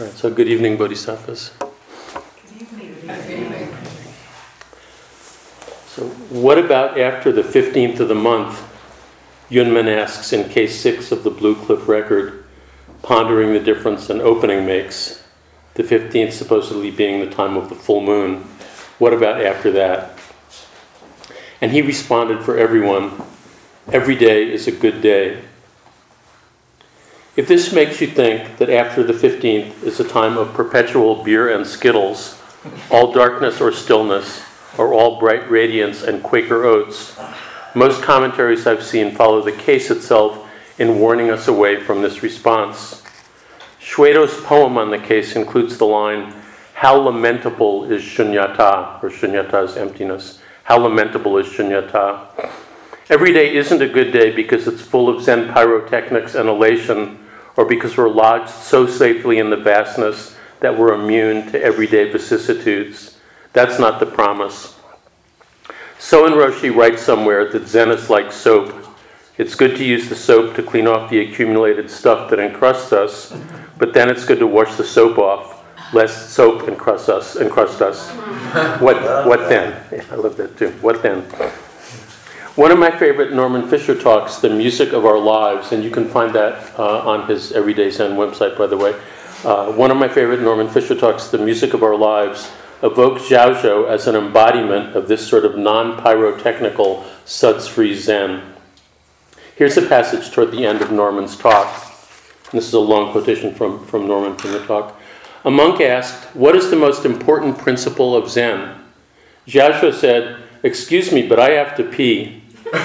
All right, so good evening, Bodhisattvas. So what about after the 15th of the month? Yunmen asks in case 6 of the Blue Cliff record, pondering the difference an opening makes, the 15th supposedly being the time of the full moon. What about after that? And he responded for everyone, every day is a good day. If this makes you think that after the 15th is a time of perpetual beer and skittles, all darkness or stillness, or all bright radiance and Quaker oats, most commentaries I've seen follow the case itself in warning us away from this response. Shwedo's poem on the case includes the line, "How lamentable is shunyata," or shunyata's emptiness. How lamentable is shunyata. Every day isn't a good day because it's full of Zen pyrotechnics and elation, or because we're lodged so safely in the vastness that we're immune to everyday vicissitudes. That's not the promise. Soen Roshi writes somewhere that Zen is like soap. It's good to use the soap to clean off the accumulated stuff that encrusts us, but then it's good to wash the soap off, lest soap encrust us. What then? Yeah, I love that too. What then? One of my favorite Norman Fischer talks, The Music of Our Lives, and you can find that on his Everyday Zen website, by the way. One of my favorite Norman Fischer talks, The Music of Our Lives, evokes Zhaozhou as an embodiment of this sort of non-pyrotechnical, suds-free Zen. Here's a passage toward the end of Norman's talk. This is a long quotation from Norman from the talk. A monk asked, "What is the most important principle of Zen?" Zhaozhou said, "Excuse me, but I have to pee."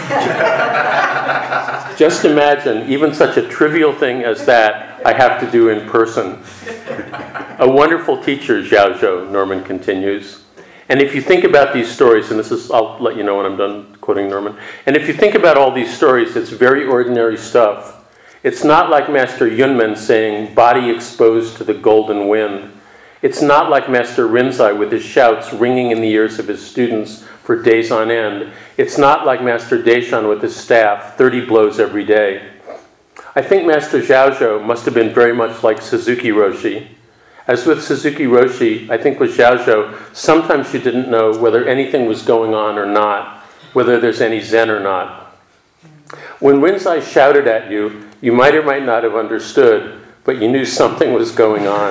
Just imagine, even such a trivial thing as that, I have to do in person. A wonderful teacher, Zhaozhou, Norman continues. And if you think about these stories, and I'll let you know when I'm done quoting Norman. And if you think about all these stories, it's very ordinary stuff. It's not like Master Yunmen saying, "Body exposed to the golden wind." It's not like Master Rinzai with his shouts ringing in the ears of his students for days on end. It's not like Master Deshan with his staff, 30 blows every day. I think Master Zhaozhou must have been very much like Suzuki Roshi. As with Suzuki Roshi, I think with Zhaozhou, sometimes you didn't know whether anything was going on or not, whether there's any Zen or not. When Rinzai shouted at you, you might or might not have understood, but you knew something was going on.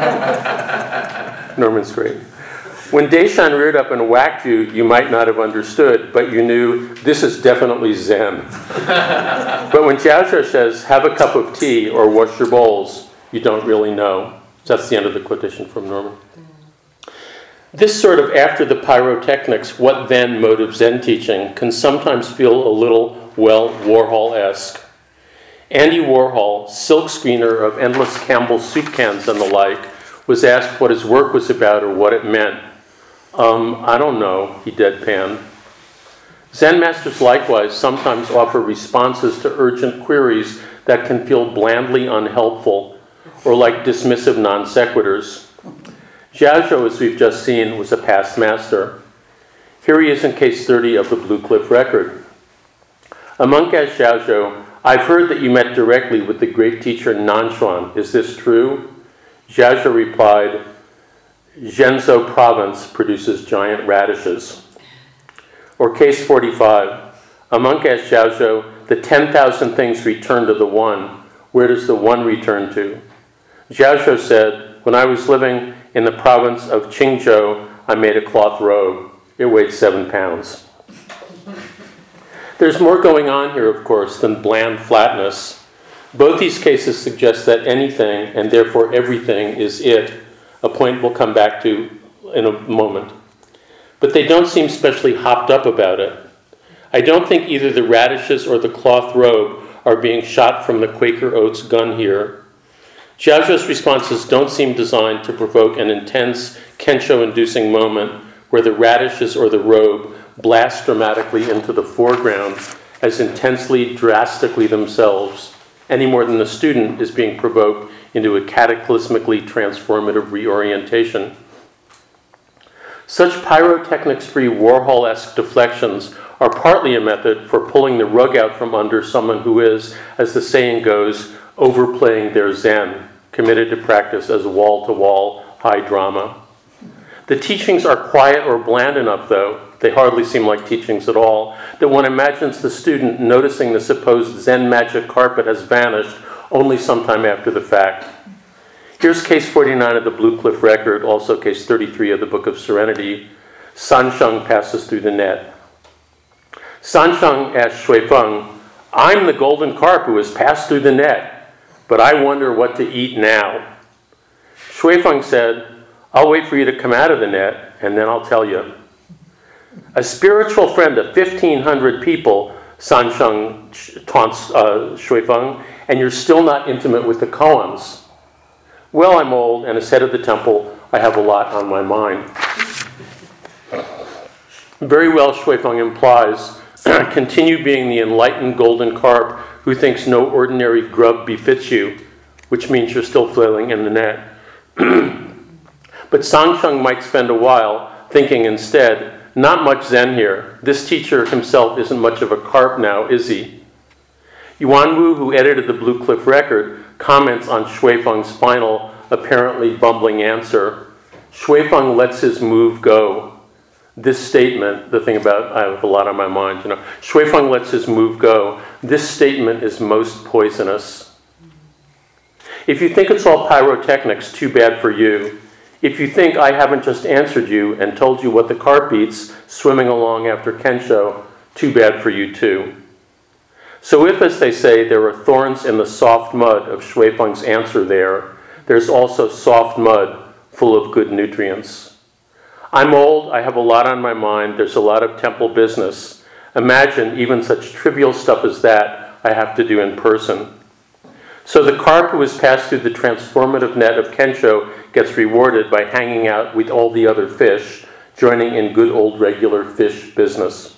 Norman's great. When Deshan reared up and whacked you, you might not have understood, but you knew this is definitely Zen. But when Zhaozhou says, "Have a cup of tea" or "wash your bowls," you don't really know. That's the end of the quotation from Norman. This sort of after the pyrotechnics, what then mode of Zen teaching can sometimes feel a little, well, Warhol-esque. Andy Warhol, silk screener of endless Campbell soup cans and the like, was asked what his work was about or what it meant. I don't know, he deadpanned. Zen masters likewise sometimes offer responses to urgent queries that can feel blandly unhelpful or like dismissive non sequiturs. Zhaozhou, as we've just seen, was a past master. Here he is in case 30 of the Blue Cliff record. A monk asked Zhaozhou, "I've heard that you met directly with the great teacher Nanxuan. Is this true?" Zhaozhou replied, "Zhenzhou province produces giant radishes." Or case 45. A monk asked Zhaozhou, "The 10,000 things return to the one. Where does the one return to?" Zhaozhou said, "When I was living in the province of Qingzhou, I made a cloth robe. It weighed 7 pounds. There's more going on here, of course, than bland flatness. Both these cases suggest that anything, and therefore everything, is it, a point we'll come back to in a moment. But they don't seem especially hopped up about it. I don't think either the radishes or the cloth robe are being shot from the Quaker Oats gun here. Zhaozhou's responses don't seem designed to provoke an intense, Kensho-inducing moment where the radishes or the robe blast dramatically into the foreground as intensely, drastically themselves, any more than the student is being provoked into a cataclysmically transformative reorientation. Such pyrotechnics-free Warhol-esque deflections are partly a method for pulling the rug out from under someone who is, as the saying goes, overplaying their Zen, committed to practice as wall-to-wall high drama. The teachings are quiet or bland enough, though, they hardly seem like teachings at all, that one imagines the student noticing the supposed Zen magic carpet has vanished only sometime after the fact. Here's case 49 of the Blue Cliff Record, also case 33 of the Book of Serenity. Sansheng passes through the net. Sansheng asked Xuefeng, "I'm the golden carp who has passed through the net, but I wonder what to eat now." Xuefeng said, "I'll wait for you to come out of the net, and then I'll tell you." A spiritual friend of 1,500 people, Sansheng taunts Xuefeng, and you're still not intimate with the koans. Well, I'm old, and as head of the temple, I have a lot on my mind. Very well, Xuefeng implies, continue being the enlightened golden carp who thinks no ordinary grub befits you, which means you're still flailing in the net. But Sansheng might spend a while thinking instead, not much Zen here. This teacher himself isn't much of a carp now, is he? Yuan Wu, who edited the Blue Cliff Record, comments on Xuefeng's final, apparently bumbling answer. Xuefeng lets his move go. This statement, the thing about I have a lot on my mind, Xuefeng lets his move go. This statement is most poisonous. If you think it's all pyrotechnics, too bad for you. If you think I haven't just answered you and told you what the carp eats swimming along after Kensho, too bad for you too. So if, as they say, there are thorns in the soft mud of Xuefeng's answer there's also soft mud full of good nutrients. I'm old, I have a lot on my mind, there's a lot of temple business. Imagine even such trivial stuff as that I have to do in person. So the carp who has passed through the transformative net of Kensho gets rewarded by hanging out with all the other fish, joining in good old regular fish business.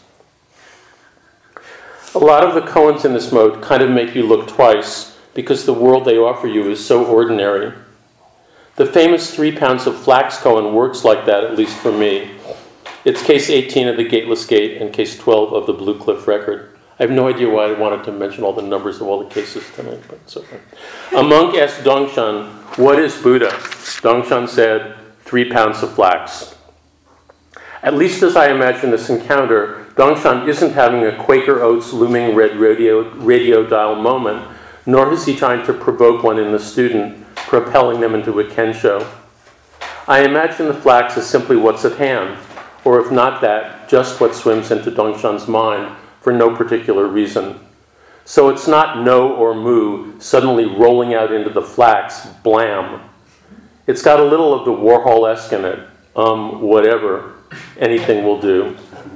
A lot of the koans in this mode kind of make you look twice because the world they offer you is so ordinary. The famous 3 pounds of flax koan works like that, at least for me. It's case 18 of the Gateless Gate and case 12 of the Blue Cliff Record. I have no idea why I wanted to mention all the numbers of all the cases tonight, but it's okay. A monk asked Dongshan, "What is Buddha?" Dongshan said, 3 pounds of flax. At least as I imagine this encounter, Dongshan isn't having a Quaker Oats looming red radio dial moment, nor is he trying to provoke one in the student, propelling them into a Kensho. I imagine the flax is simply what's at hand, or if not that, just what swims into Dongshan's mind for no particular reason. So it's not no or mu suddenly rolling out into the flax, blam. It's got a little of the Warhol-esque in it. Whatever. Anything will do.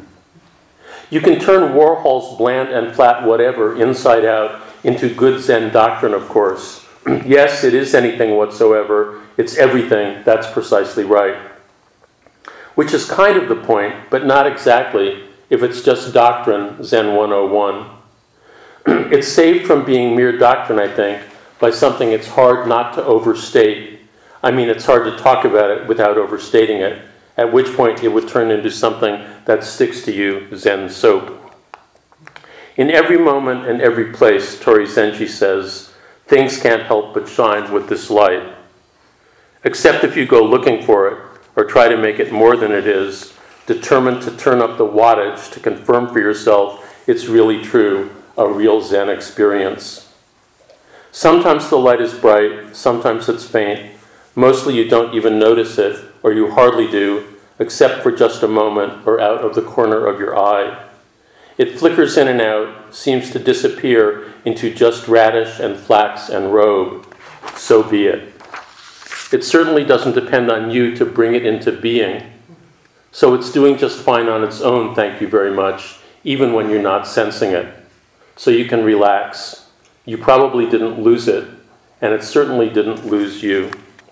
You can turn Warhol's bland and flat whatever inside out into good Zen doctrine, of course. Yes, it is anything whatsoever. It's everything. That's precisely right. Which is kind of the point, but not exactly, if it's just doctrine, Zen 101. It's saved from being mere doctrine, I think, by something it's hard not to overstate. I mean, it's hard to talk about it without overstating it, at which point it would turn into something that sticks to you, Zen soap. In every moment and every place, Tori Zenji says, things can't help but shine with this light. Except if you go looking for it, or try to make it more than it is, determined to turn up the wattage to confirm for yourself it's really true, a real Zen experience. Sometimes the light is bright, sometimes it's faint. Mostly you don't even notice it, or you hardly do, except for just a moment or out of the corner of your eye. It flickers in and out, seems to disappear into just radish and flax and robe. So be it. It certainly doesn't depend on you to bring it into being. So it's doing just fine on its own, thank you very much, even when you're not sensing it. So you can relax. You probably didn't lose it, and it certainly didn't lose you.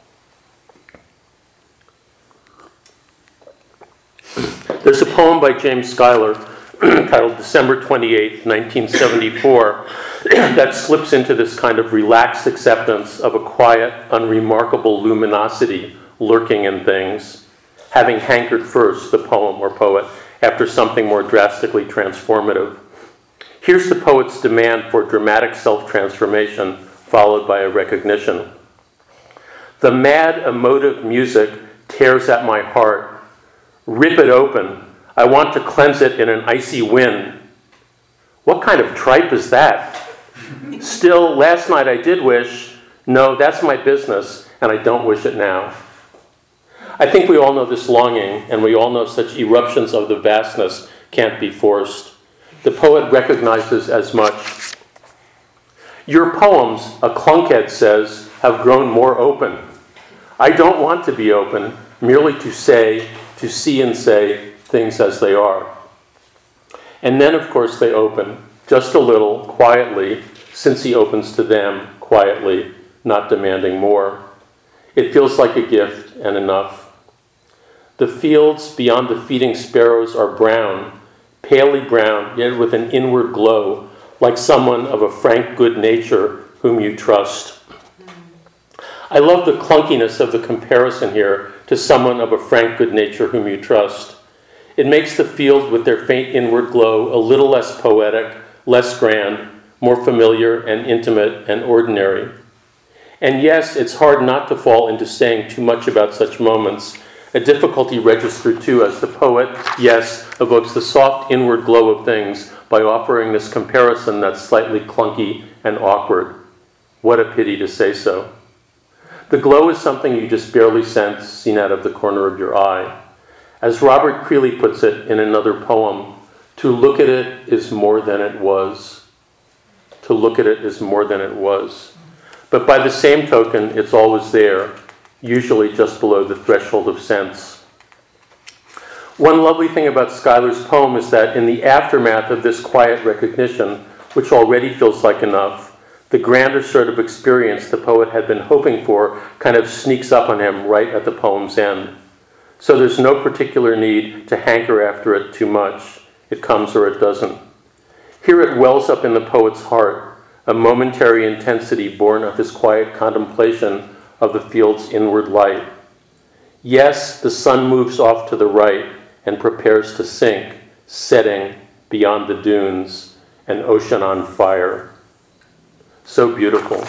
There's a poem by James Schuyler titled December 28th, 1974, that slips into this kind of relaxed acceptance of a quiet, unremarkable luminosity lurking in things, having hankered first, the poem or poet, after something more drastically transformative. Here's the poet's demand for dramatic self-transformation, followed by a recognition. The mad, emotive music tears at my heart. Rip it open. I want to cleanse it in an icy wind. What kind of tripe is that? Still, last night I did wish, no, that's my business, and I don't wish it now. I think we all know this longing, and we all know such eruptions of the vastness can't be forced. The poet recognizes as much. Your poems, a clunkhead says, have grown more open. I don't want to be open, merely to see and say things as they are. And then, of course, they open, just a little, quietly, since he opens to them, quietly, not demanding more. It feels like a gift and enough. The fields beyond the feeding sparrows are brown, palely brown, yet with an inward glow, like someone of a frank good nature whom you trust. I love the clunkiness of the comparison here to someone of a frank good nature whom you trust. It makes the field with their faint inward glow a little less poetic, less grand, more familiar and intimate and ordinary. And yes, it's hard not to fall into saying too much about such moments, a difficulty registered too as the poet, yes, evokes the soft inward glow of things by offering this comparison that's slightly clunky and awkward. What a pity to say so. The glow is something you just barely sense, seen out of the corner of your eye. As Robert Creeley puts it in another poem, to look at it is more than it was. To look at it is more than it was. But by the same token, it's always there, usually just below the threshold of sense. One lovely thing about Schuyler's poem is that in the aftermath of this quiet recognition, which already feels like enough, the grander sort of experience the poet had been hoping for kind of sneaks up on him right at the poem's end. So there's no particular need to hanker after it too much. It comes or it doesn't. Here it wells up in the poet's heart, a momentary intensity born of his quiet contemplation of the field's inward light. Yes, the sun moves off to the right and prepares to sink, setting beyond the dunes, an ocean on fire. So beautiful.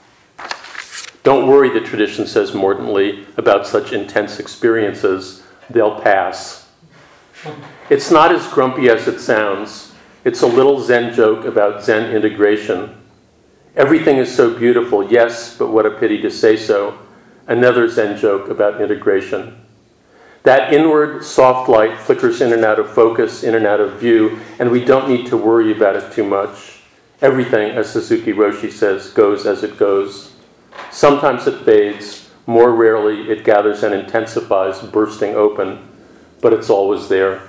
Don't worry, the tradition says mordantly, about such intense experiences. They'll pass. It's not as grumpy as it sounds. It's a little Zen joke about Zen integration. Everything is so beautiful, yes, but what a pity to say so. Another Zen joke about integration. That inward soft light flickers in and out of focus, in and out of view, and we don't need to worry about it too much. Everything, as Suzuki Roshi says, goes as it goes. Sometimes it fades, more rarely it gathers and intensifies, bursting open, but it's always there.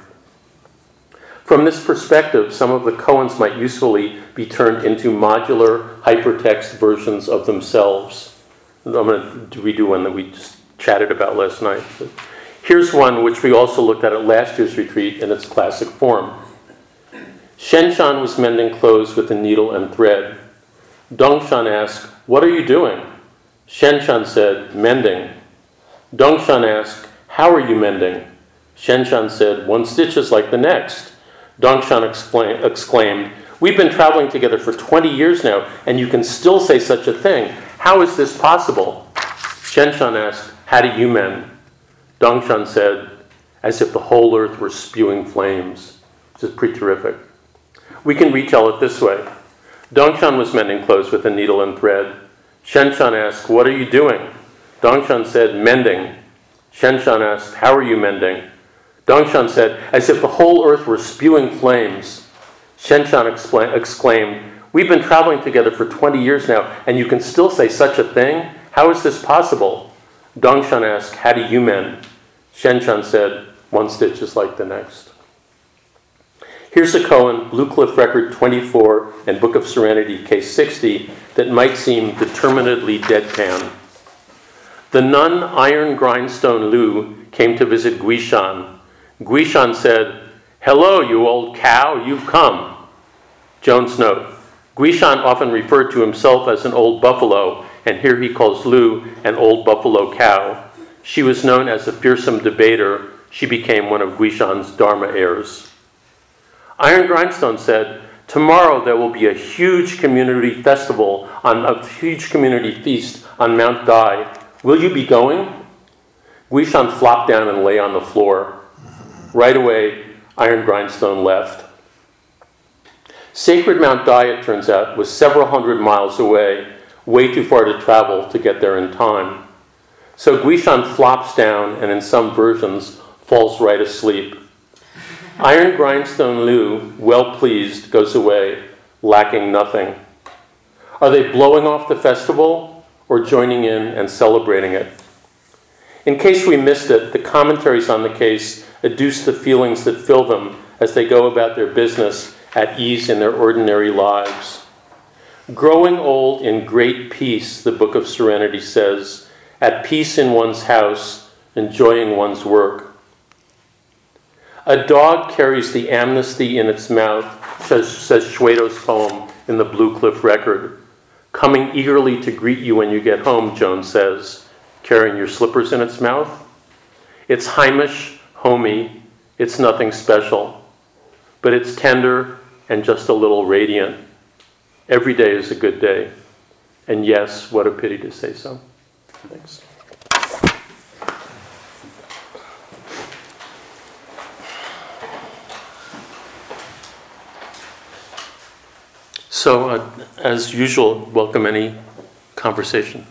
From this perspective, some of the koans might usefully be turned into modular hypertext versions of themselves. I'm going to redo one that we just chatted about last night. Here's one which we also looked at last year's retreat in its classic form. Shenshan was mending clothes with a needle and thread. Dongshan asked, "What are you doing?" Shenshan said, "Mending." Dongshan asked, "How are you mending?" Shenshan said, "One stitch is like the next." Dongshan exclaimed, "We've been traveling together for 20 years now, and you can still say such a thing. How is this possible?" Shenshan asked, "How do you mend?" Dongshan said, "As if the whole earth were spewing flames." This is pretty terrific. We can retell it this way. Dongshan was mending clothes with a needle and thread. Shenshan asked, "What are you doing?" Dongshan said, "Mending." Shenshan asked, "How are you mending?" Dongshan said, "As if the whole earth were spewing flames." Shenshan exclaimed, "We've been traveling together for 20 years now, and you can still say such a thing? How is this possible?" Dongshan asked, "How do you mend?" Shenshan said, "One stitch is like the next." Here's a koan, Blue Cliff Record 24 and Book of Serenity, case 60, that might seem determinedly deadpan. The nun Iron Grindstone Lu came to visit Guishan. Guishan said, "Hello, you old cow, you've come." Jones note, Guishan often referred to himself as an old buffalo, and here he calls Lu an old buffalo cow. She was known as a fearsome debater. She became one of Guishan's Dharma heirs. Iron Grindstone said, "Tomorrow there will be a huge community festival, a huge community feast on Mount Dai. Will you be going? Guishan flopped down and lay on the floor. Right away, Iron Grindstone left. Sacred Mount Dai, it turns out, was several hundred miles away, way too far to travel to get there in time. So Guishan flops down and in some versions falls right asleep. Iron Grindstone Liu, well pleased, goes away, lacking nothing. Are they blowing off the festival or joining in and celebrating it? In case we missed it, the commentaries on the case adduce the feelings that fill them as they go about their business at ease in their ordinary lives. Growing old in great peace, the Book of Serenity says, at peace in one's house, enjoying one's work. A dog carries the amnesty in its mouth, says Shwedo's poem in the Blue Cliff Record. Coming eagerly to greet you when you get home, Joan says, carrying your slippers in its mouth. It's Heimish, homey, it's nothing special, but it's tender and just a little radiant. Every day is a good day. And yes, what a pity to say so. Thanks. So, as usual, welcome any conversation.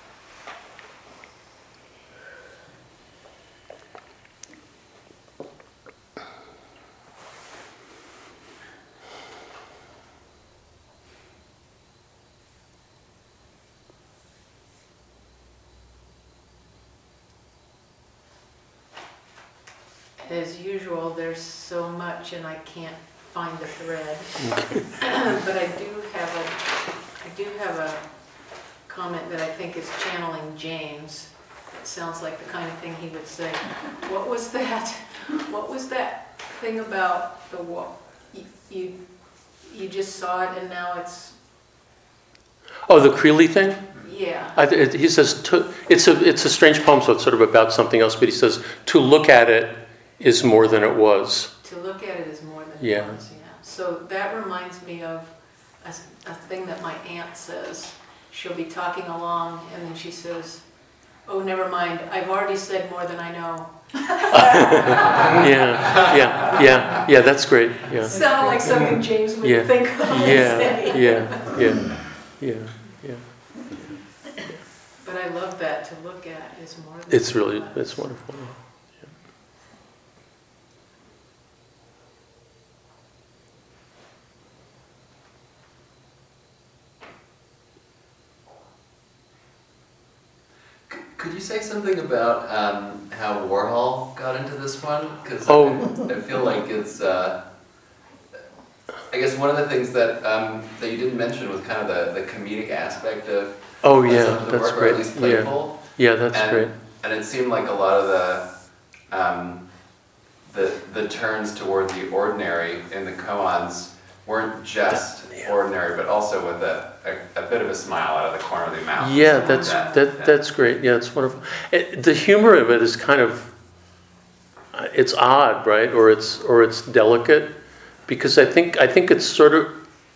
As usual, there's so much and I can't find the thread. But I do have a comment that I think is channeling James. It sounds like the kind of thing he would say. What was that? What was that thing about the wall? You just saw it and now it's... Oh, the Creeley thing? Yeah. He says, it's a strange poem, so it's sort of about something else, but he says, to look at it is more than it was. To look at it is more than it was, yeah. So that reminds me of a thing that my aunt says. She'll be talking along, and then she says, oh, never mind, I've already said more than I know. Yeah, that's great. Yeah. Sounded like something James would think of and say. Yeah. But I love that, to look at is more than It's wonderful. Could you say something about how Warhol got into this one? Because I feel like it's, I guess one of the things that that you didn't mention was kind of the comedic aspect of some of the work, or at least playful. Yeah, that's great. And it seemed like a lot of the turns toward the ordinary in the koans weren't just ordinary, but also with a bit of a smile out of the corner of the mouth. Yeah, that's great. Yeah, it's wonderful. The humor of it is kind of, it's odd, right? Or it's delicate, because I think it's sort of,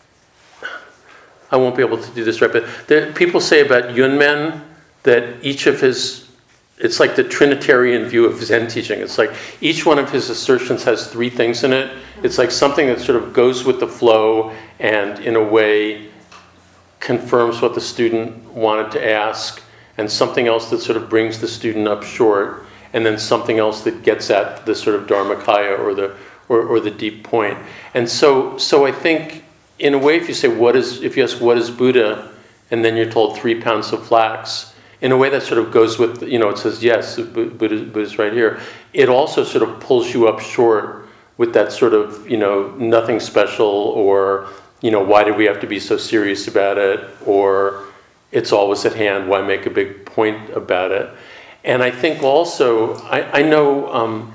I won't be able to do this right, but people say about Yunmen that each of his, it's like the Trinitarian view of Zen teaching. It's like each one of his assertions has three things in it. It's like something that sort of goes with the flow and in a way confirms what the student wanted to ask, and something else that sort of brings the student up short, and then something else that gets at the sort of Dharmakaya or the deep point. And so I think in a way, if you ask what is Buddha, and then you're told 3 pounds of flax, in a way that sort of goes with, it says, yes, Buddha's right here. It also sort of pulls you up short with that sort of, nothing special, or, why do we have to be so serious about it? Or it's always at hand, why make a big point about it? And I think also, I know,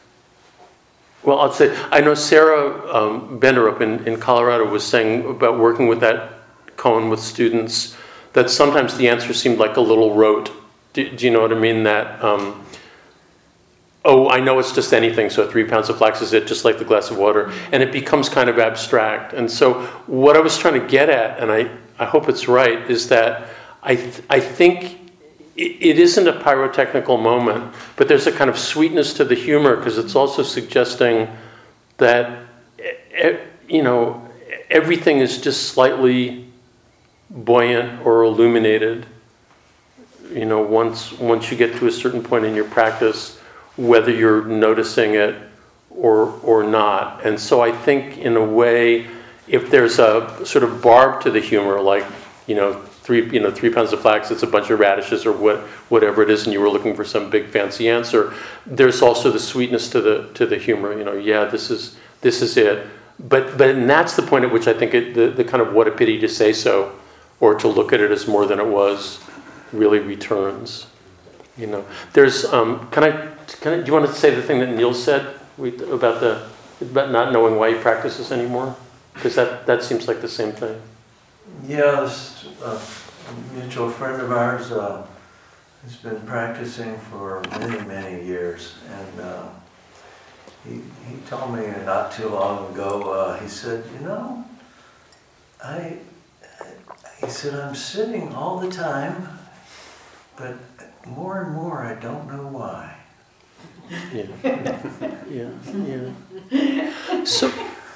I know Sarah Bender up in Colorado was saying about working with that koan with students, that sometimes the answer seemed like a little rote. Do you know what I mean? That, I know it's just anything, so 3 pounds of flax is it, just like the glass of water. And it becomes kind of abstract. And so what I was trying to get at, and I hope it's right, is that I think it isn't a pyrotechnical moment, but there's a kind of sweetness to the humor because it's also suggesting that, everything is just slightly buoyant or illuminated, once you get to a certain point in your practice, whether you're noticing it or not. And so I think in a way, if there's a sort of barb to the humor, like, 3 pounds of flax, it's a bunch of radishes or whatever it is, and you were looking for some big fancy answer, there's also the sweetness to the humor, this is it. But and that's the point at which I think the kind of what a pity to say so, or to look at it as more than it was, really returns. There's do you want to say the thing that Neil said about not knowing why he practices anymore? Because that seems like the same thing. Yeah, this mutual friend of ours has been practicing for many, many years, and he told me not too long ago, he said, he said, I'm sitting all the time, but more and more I don't know why. Yeah. So.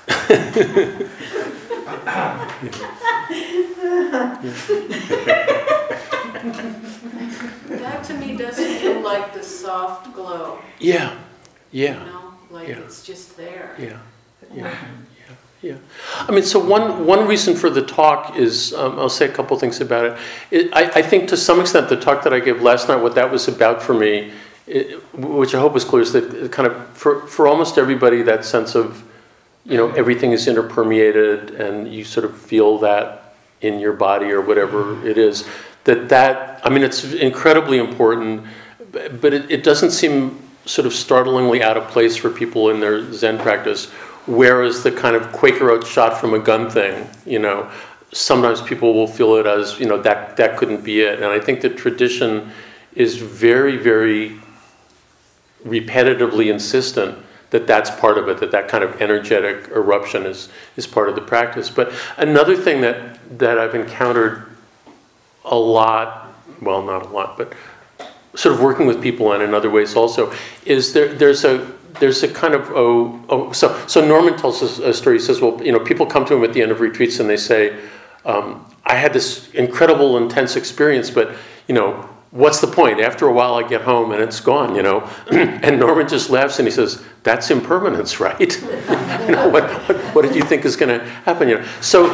That to me does feel like the soft glow. Yeah. It's just there. Yeah. I mean, so one reason for the talk is, I'll say a couple things about it. I think to some extent the talk that I gave last night, what that was about for me, which I hope was clear, is that kind of for almost everybody, that sense of, everything is interpermeated and you sort of feel that in your body or whatever it is, it's incredibly important, but it doesn't seem sort of startlingly out of place for people in their Zen practice, whereas the kind of Quaker Oats shot from a gun thing, sometimes people will feel it as, that couldn't be it. And I think the tradition is very, very repetitively insistent that that's part of it, that kind of energetic eruption is part of the practice. But another thing that I've encountered a lot, well, not a lot, but sort of working with people on in other ways also, is there's a kind of, so Norman tells us a story. He says, well, people come to him at the end of retreats and they say, I had this incredible, intense experience, but, what's the point? After a while I get home and it's gone, And Norman just laughs and he says, that's impermanence, right? What did you think is going to happen? So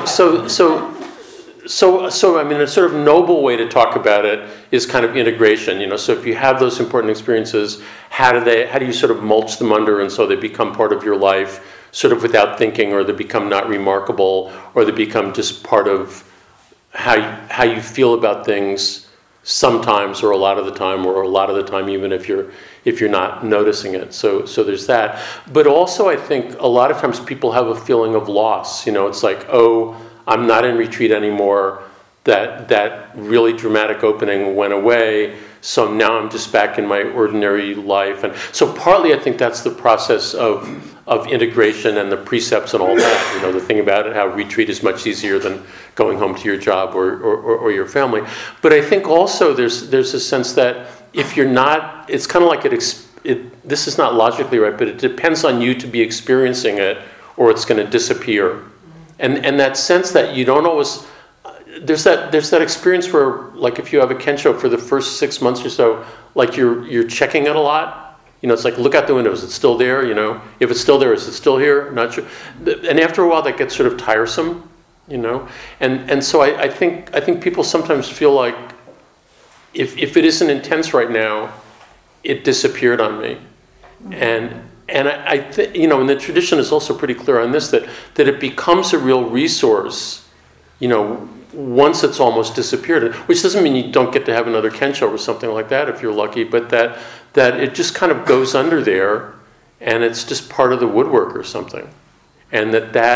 I mean, a sort of noble way to talk about it is kind of integration, So if you have those important experiences, how do you sort of mulch them under and so they become part of your life, sort of without thinking, or they become not remarkable, or they become just part of how you feel about things sometimes, or a lot of the time, even if you're not noticing it. So there's that. But also I think a lot of times people have a feeling of loss. It's like, oh, I'm not in retreat anymore. That really dramatic opening went away. So now I'm just back in my ordinary life. And so partly I think that's the process of integration and the precepts and all that. The thing about it, how retreat is much easier than going home to your job or your family. But I think also there's a sense that if you're not, it's kind of like this is not logically right, but it depends on you to be experiencing it, or it's going to disappear. And that sense that you don't always, there's that experience where, like, if you have a kensho for the first 6 months or so, like you're checking it a lot. It's like, look out the window, is it still there? If it's still there, is it still here? Not sure. And after a while, that gets sort of tiresome, And so I think people sometimes feel like if it isn't intense right now, it disappeared on me. And I think, and the tradition is also pretty clear on this, that it becomes a real resource, once it's almost disappeared, which doesn't mean you don't get to have another kensho or something like that if you're lucky, but that it just kind of goes under there and it's just part of the woodwork or something. And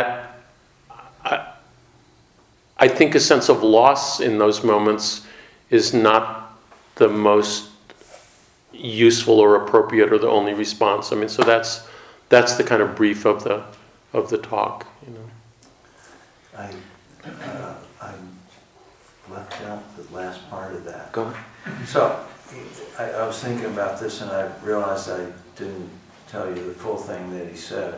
I think a sense of loss in those moments is not the most useful or appropriate or the only response. I mean, so that's the kind of brief of the talk. left out the last part of that. Go on. So, I was thinking about this and I realized I didn't tell you the full thing that he said.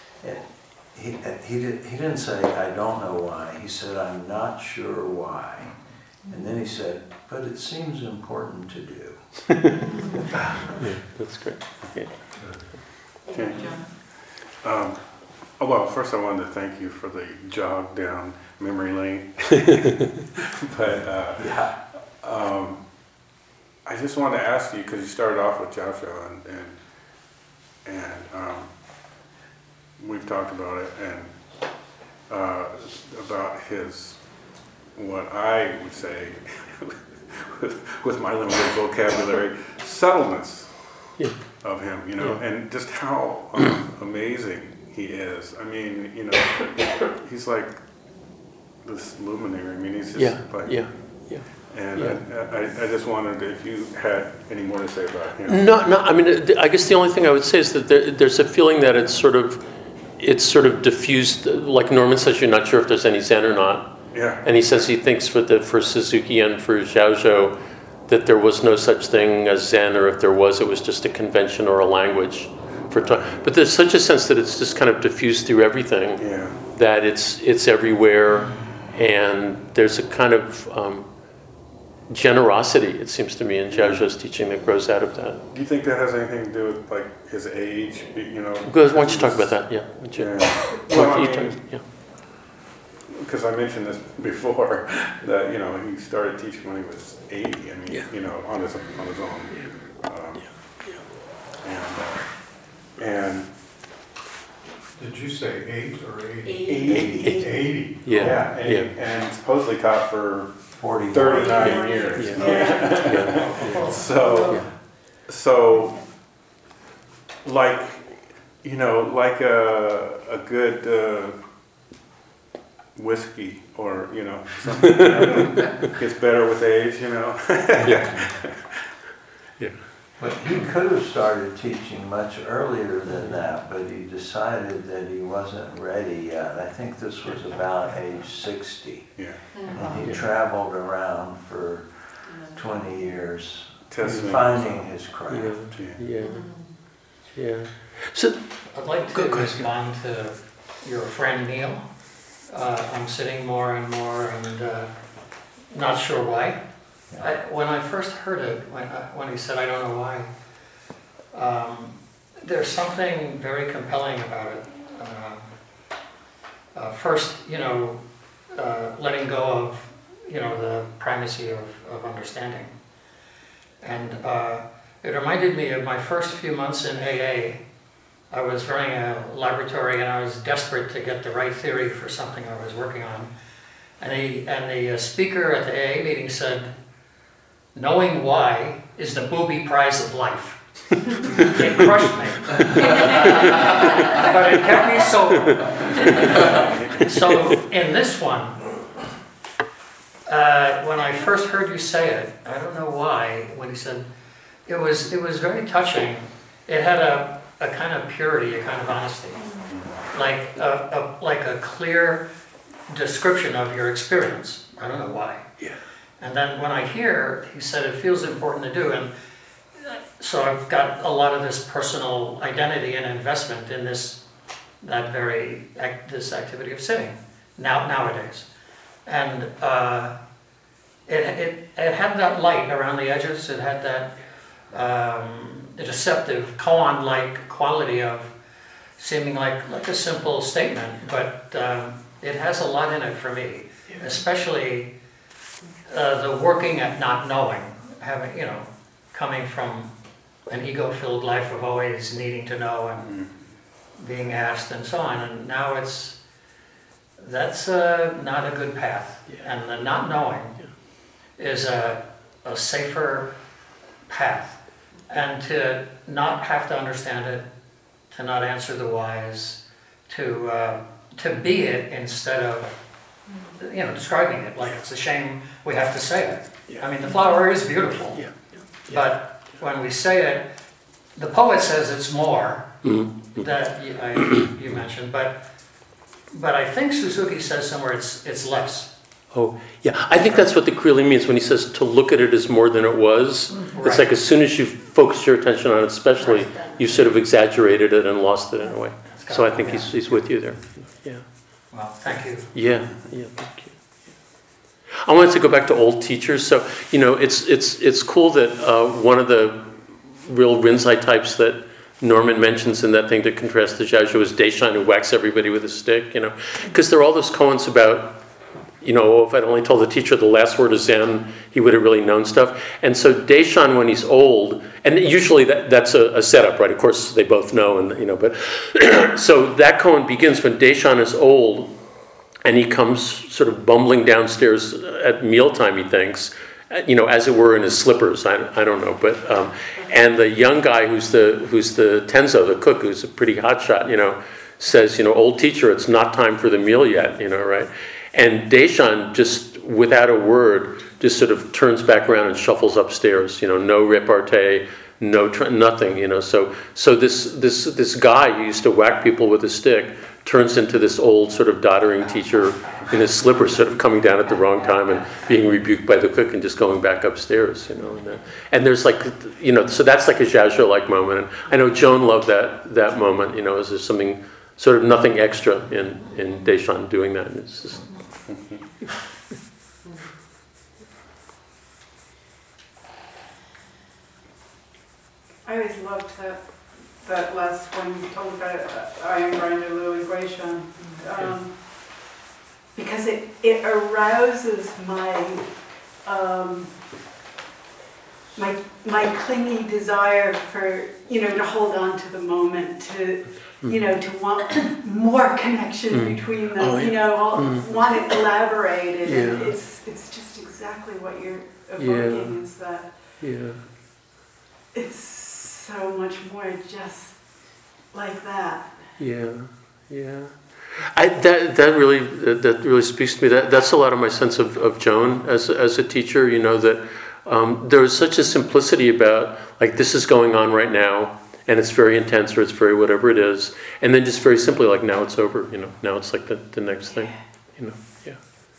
He didn't say, I don't know why. He said, I'm not sure why. And then he said, but it seems important to do. Yeah, that's great. Yeah. Okay. John? Well, first I wanted to thank you for the jog down memory lane. But Yeah. I just wanted to ask you, because you started off with Joshua, and we've talked about it, and about his, what I would say, with my limited vocabulary, subtleness Yeah. of him, you know, Yeah. and just how amazing he is. I mean, you know, he's like this luminary. I mean, he's just Yeah, like, yeah. and Yeah. I just wondered if you had any more to say about him. No, I mean, I guess the only thing I would say is that there's a feeling that it's sort of diffused, like Norman says, you're not sure if there's any Zen or not. Yeah. And he says he thinks for Suzuki and for Xiaozhou that there was no such thing as Zen, or if there was, it was just a convention or a language. But there's such a sense that it's just kind of diffused through everything, Yeah. that it's everywhere, and there's a kind of generosity, it seems to me, in Xiaozhou's teaching that grows out of that. Do you think that has anything to do with like his age? You know. Why don't you talk about that? Yeah. Why don't you- Yeah. why Well, don't I you mean, talk- yeah. because I mentioned this before, that, you know, he started teaching when he was 80. I mean, Yeah. you know, on his own. And Did you say 8 or 80? 80. 80. Yeah. And supposedly taught for 40. 39 Yeah. years. Yeah. Yeah. So, like, you know, like a good whiskey, or, you know, something gets better with age, you know. Yeah. But he could have started teaching much earlier than that, but he decided that he wasn't ready yet. I think this was about age 60. Yeah. And he traveled around for 20 years, Testing. finding his craft. Yeah. Yeah. So, I'd like to Good. respond to your friend Neil. I'm sitting more and more and not sure why. When I first heard it, when he said, I don't know why, there's something very compelling about it. First, you know, letting go of, you know, the primacy of understanding. And it reminded me of my first few months in AA. I was running a laboratory and I was desperate to get the right theory for something I was working on. And the speaker at the AA meeting said, knowing why is the booby prize of life. It crushed me. But it kept me sober. So in this one, when I first heard you say it, I don't know why, when he said, it was very touching. It had a kind of purity, a kind of honesty, like a clear description of your experience. I don't know why. Yeah. And then when I hear, he said it feels important to do, and so I've got a lot of this personal identity and investment in this activity of sitting nowadays, and it had that light around the edges. It had that deceptive koan-like quality of seeming like a simple statement, but it has a lot in it for me, especially the working at not knowing, having, you know, coming from an ego-filled life of always needing to know and being asked and so on, and now that's not a good path, and the not knowing is a safer path, and to not have to understand it, to not answer the whys, to be it instead of, you know, describing it like it's a shame we have to say it. Yeah. I mean, the flower is beautiful, but when we say it, the poet says it's more, that you mentioned, but I think Suzuki says somewhere it's less. Oh, yeah, I think that's what the really means when he says to look at it as more than it was. It's like as soon as you focus your attention on it, especially, you sort of exaggerated it and lost it in a way. So I think he's with you there. Yeah. Well, thank you. Yeah, thank you. I wanted to go back to old teachers. So, it's cool that one of the real Rinzai types that Norman mentions in that thing to contrast the Xiaozhou is Deshan, who whacks everybody with a stick, Because there are all those koans about, if I'd only told the teacher the last word of Zen, he would have really known stuff. And so Deshan, when he's old, and usually that's a setup, right? Of course, they both know, but so that koan begins when Deshan is old, and he comes sort of bumbling downstairs at mealtime, he thinks, as it were in his slippers. I don't know, but and the young guy who's the Tenzo, the cook, who's a pretty hotshot, says, old teacher, it's not time for the meal yet, right? And Deshan, just without a word, just sort of turns back around and shuffles upstairs. No repartee, nothing. So this guy who used to whack people with a stick turns into this old sort of doddering teacher in his slippers, sort of coming down at the wrong time and being rebuked by the cook and just going back upstairs. And there's so that's like a Xiaozhou-like moment. And I know Joan loved that moment. Is there something sort of nothing extra in Deshan doing that? And it's just. I always loved that last one you told about iron grinder Louis Guishan, because it arouses my clingy desire for to hold on to the moment, to to want more connection between them, want it elaborated. And it's just exactly what you're evoking. Is that it's so much more just like that. Yeah. That really speaks to me. That's a lot of my sense of Joan as a teacher. That there's such a simplicity about like this is going on right now. And it's very intense, or it's very whatever it is, and then just very simply, like now it's over. Now it's like the next thing. Yeah.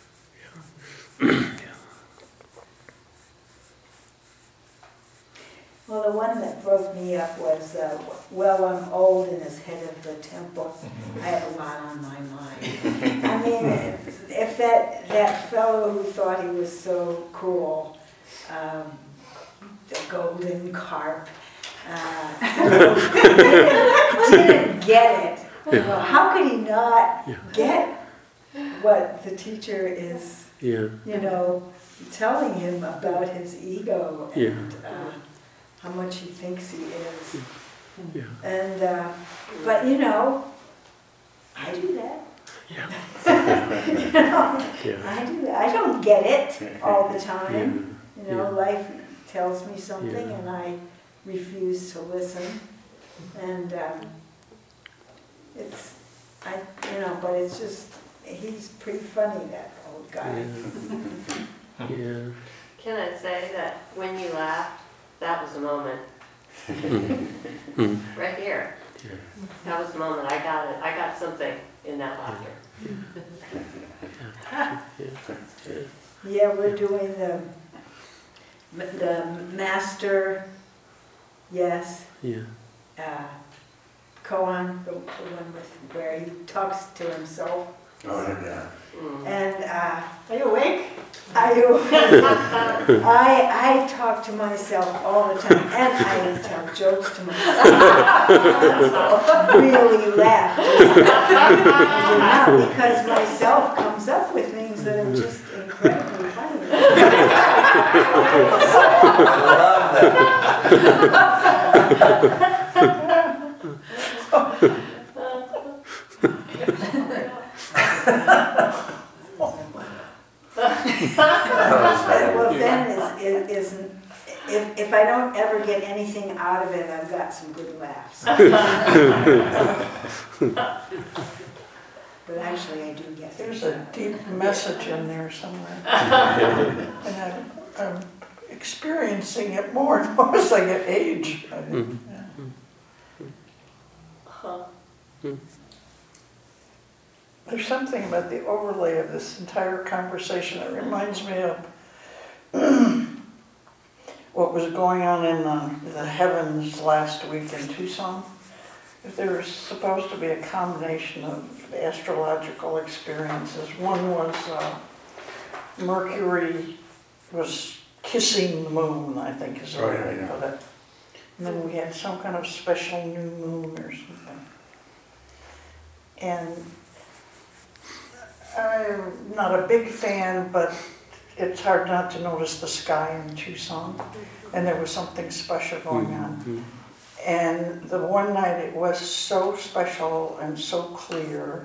Well, the one that broke me up was, I'm old and as head of the temple, I have a lot on my mind. I mean, if that fellow who thought he was so cool, the golden carp. Didn't get it. Well, how could he not get what the teacher is, telling him about his ego and how much he thinks he is. And but I do that. I do that. I don't get it all the time. Life tells me something, and I refuse to listen, and but it's just, he's pretty funny, that old guy. Can I say that when you laughed, that was the moment. Right here. That was the moment. I got it. I got something in that laughter. Yeah, we're doing the master. Yes. Koan, the one where he talks to himself. Oh, yeah. And Are you awake? I talk to myself all the time, and I tell jokes to myself. Really laugh. Because myself comes up with things that are just incredibly funny. I love that. Well, Zen isn't. If I don't ever get anything out of it, I've got some good laughs. But actually, I do get. There's a deep message in there somewhere, and I'm experiencing it more and more as I get age. I think. there's something about the overlay of this entire conversation that reminds me of what was going on in the heavens last week in Tucson. There was supposed to be a combination of astrological experiences. One was Mercury was kissing the moon, I think is the way they put it. And then we had some kind of special new moon or something. And I'm not a big fan, but it's hard not to notice the sky in Tucson. And there was something special going on. And the one night it was so special and so clear.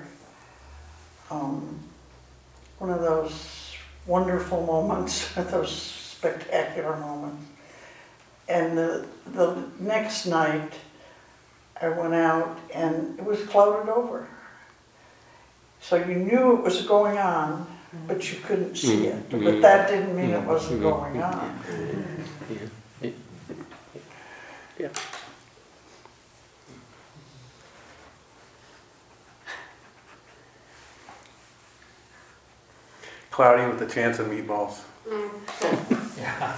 One of those wonderful moments, those spectacular moments. And the next night I went out and it was clouded over. So you knew it was going on, but you couldn't see it. But that didn't mean it wasn't going on. Yeah. Cloudy with a chance of meatballs. Yeah.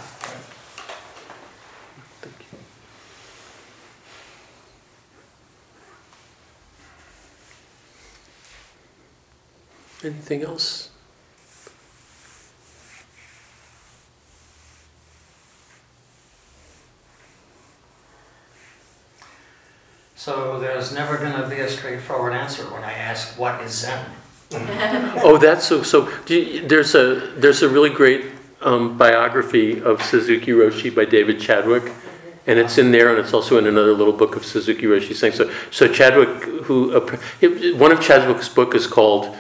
Anything else? So there's never going to be a straightforward answer when I ask, what is Zen? Oh, that's so. There's a really great biography of Suzuki Roshi by David Chadwick, and it's in there, and it's also in another little book of Suzuki Roshi saying so. Chadwick, one of Chadwick's book is called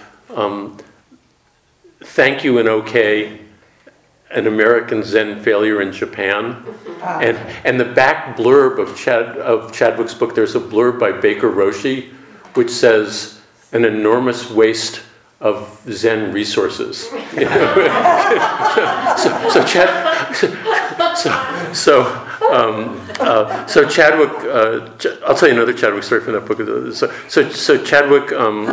"Thank You and Okay: An American Zen Failure in Japan," and the back blurb of Chadwick's book, there's a blurb by Baker Roshi, which says, an enormous waste of Zen resources. So Chadwick, I'll tell you another Chadwick story from that book. So Chadwick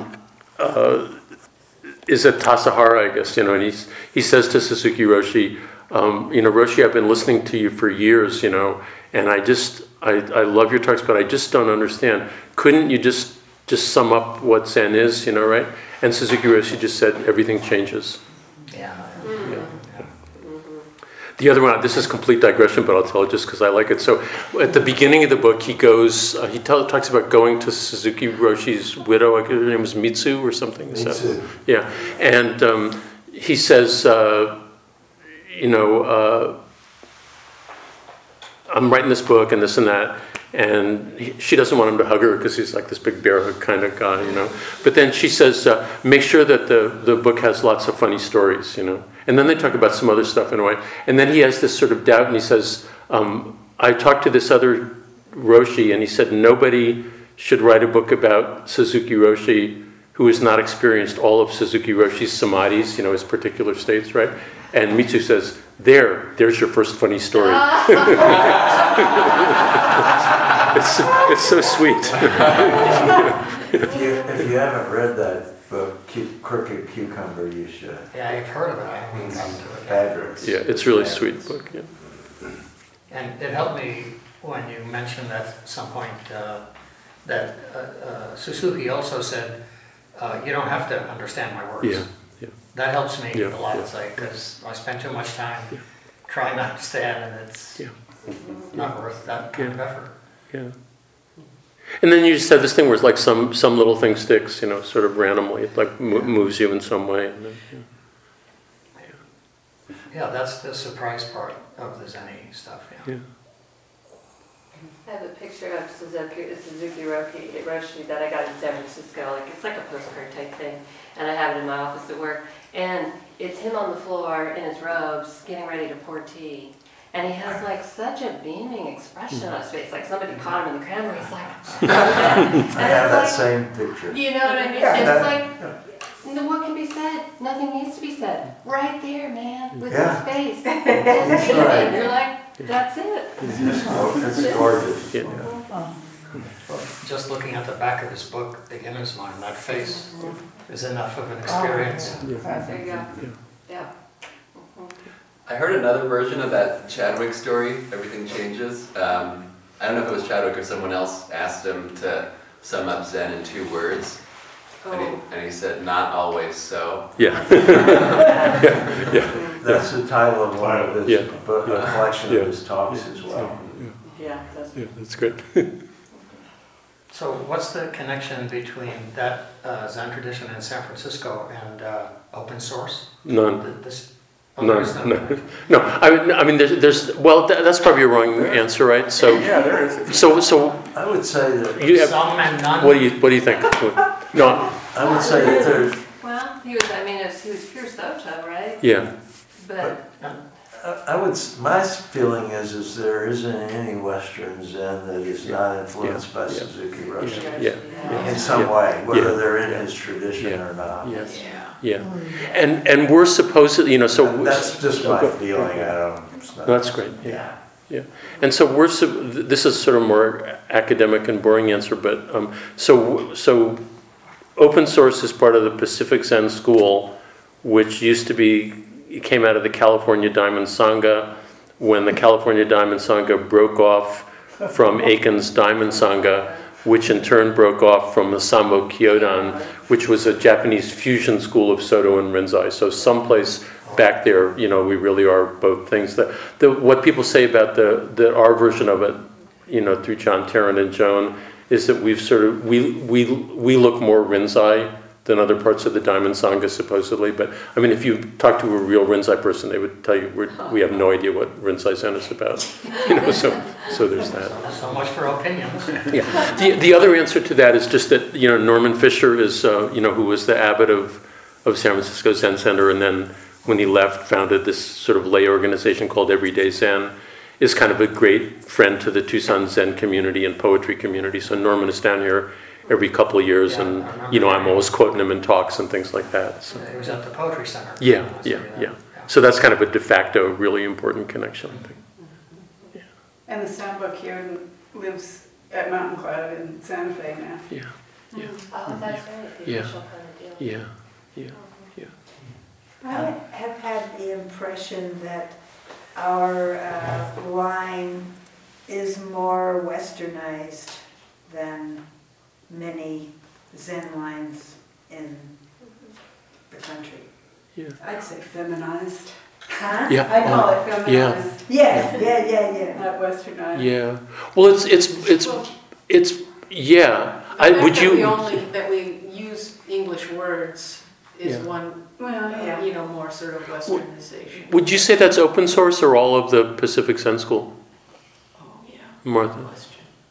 is at Tassajara, I guess, and he says to Suzuki Roshi, Roshi, I've been listening to you for years, and I love your talks, but I just don't understand. Couldn't you just sum up what Zen is, right? And Suzuki Roshi just said, everything changes. Yeah. The other one, this is complete digression, but I'll tell it just because I like it. So at the beginning of the book, he goes, talks about going to Suzuki Roshi's widow, her name was Mitsu or something. Mitsu. So, yeah. And he says, I'm writing this book and this and that. And she doesn't want him to hug her because he's like this big bear hug kind of guy, But then she says, make sure that the book has lots of funny stories, And then they talk about some other stuff in a way. And then he has this sort of doubt and he says, I talked to this other Roshi and he said, nobody should write a book about Suzuki Roshi who has not experienced all of Suzuki Roshi's samadhis, his particular states, right? And Mitsu says, there's your first funny story. It's so sweet. If you haven't read that book, Crooked Cucumber, you should. Yeah, I've heard of it. I haven't gotten to it. Patrick's. Yeah, it's a really sweet book. Yeah. And it helped me when you mentioned at some point that Suzuki also said, you don't have to understand my words. Yeah. That helps me a lot. Yeah. It's like, because I spend too much time trying to understand, and it's not worth that kind of effort. Yeah. And then you just have this thing where it's like some little thing sticks, sort of randomly. It like moves you in some way. Yeah, that's the surprise part of the Zen stuff. Yeah. I have a picture of Suzuki Roshi that I got in San Francisco. It's like a postcard type thing, and I have it in my office at work. And it's him on the floor in his robes, getting ready to pour tea. And he has such a beaming expression on his face, like somebody caught him in the camera. He's like, I have that same picture. You know what I mean? And it's like, what can be said? Nothing needs to be said. Right there, man, with his face. Just beaming. You're like, that's it. It's gorgeous. Yeah. Well, just looking at the back of his book, Beginner's Mind, that face is enough of an experience. There you go. Yeah. I heard another version of that Chadwick story, Everything Changes. I don't know if it was Chadwick or someone else asked him to sum up Zen in 2 words. And he said, not always so. Yeah. That's the title of one of his, Yeah. a collection of his talks as well. Yeah, that's Yeah, that's good. So what's the connection between that Zen tradition in San Francisco and open source? None. There is No. I mean, there's well, that's probably a wrong answer, right? So, Yeah, there is. so I would say that, you have, Some and none? what do you think? No, I would say that there's, Well, he was pure Soto, right? yeah, But, my feeling is there isn't any Western Zen that is not influenced by Suzuki Roshi yeah. in some way, whether Yeah. they're in his tradition or not. yeah, yeah. And we're supposedly, you know, so That's just my feeling, I don't. it's not- that's great. Yeah. And so this is sort of more academic and boring answer, but so open source is part of the Pacific Zen School, which used to be, it came out of the California Diamond Sangha when the California Diamond Sangha broke off from Aiken's Diamond Sangha, which in turn broke off from the Sambo Kyodan, which was a Japanese fusion school of Soto and Rinzai. So someplace back there, you know, we really are both things. What people say about our version of it, you know, through John Tarrant and Joan, is that we've sort of, we look more Rinzai than other parts of the Diamond Sangha, supposedly. But, I mean, if you talk to a real Rinzai person, they would tell you we have no idea what Rinzai Zen is about. You know, so there's that. So much for opinions. Yeah. The other answer to that is just that, you know, Norman Fisher is, you know, who was the abbot of San Francisco Zen Center, and then when he left, founded this sort of lay organization called Everyday Zen, is kind of a great friend to the Tucson Zen community and poetry community. So Norman is down here every couple of years, and you know, I'm always quoting him in talks and things like that. So. He was at the Poetry Center. Yeah. So that's kind of a de facto, really important connection, I think. Yeah. And the Sambo Kyodan lives at Mountain Cloud in Santa Fe now. Yeah. oh, that's right, the Yeah. official kind of deal. Yeah. I have had the impression that our line is more westernized than many Zen lines in the country. Yeah. I'd say feminized. Huh? Yeah. I call it feminized, Yeah. not westernized. Yeah. Well, it's yeah. Would you? That we use English words is Yeah. one, Well, yeah. you know, more sort of westernization. Would you say that's open source or all of the Pacific Zen School, Oh, yeah. Martha? Question.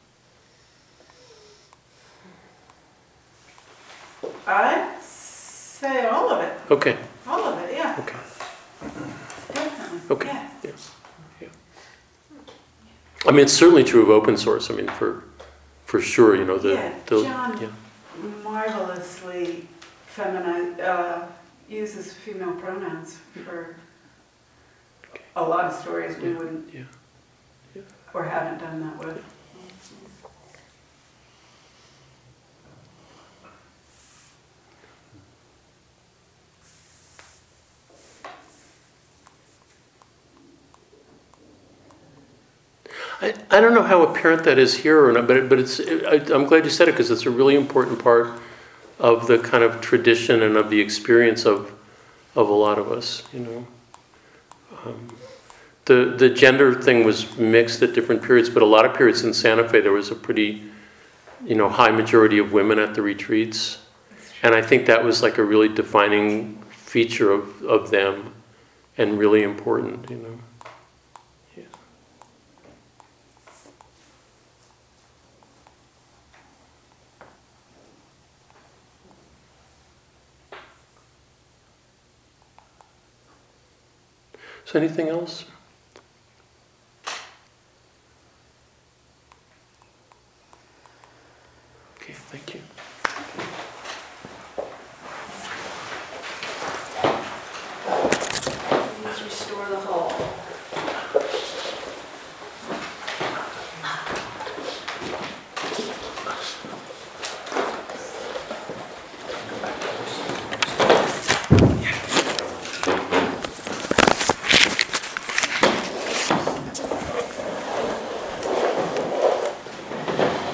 I'd say all of it. Okay. All of it, yeah. Okay. Definitely. Okay. Yeah. Yes. Yeah. I mean, it's certainly true of open source. I mean, for sure, you know, John yeah. marvelously uses female pronouns for a lot of stories we wouldn't Yeah. or haven't done that with. I don't know how apparent that is here or not, but I'm glad you said it because it's a really important part of the kind of tradition and of the experience of a lot of us, you know. The gender thing was mixed at different periods, but a lot of periods in Santa Fe there was a pretty, you know, high majority of women at the retreats, and I think that was like a really defining feature of them, and really important, you know. So anything else? Okay, thank you. Let's restore the hall. Thank you.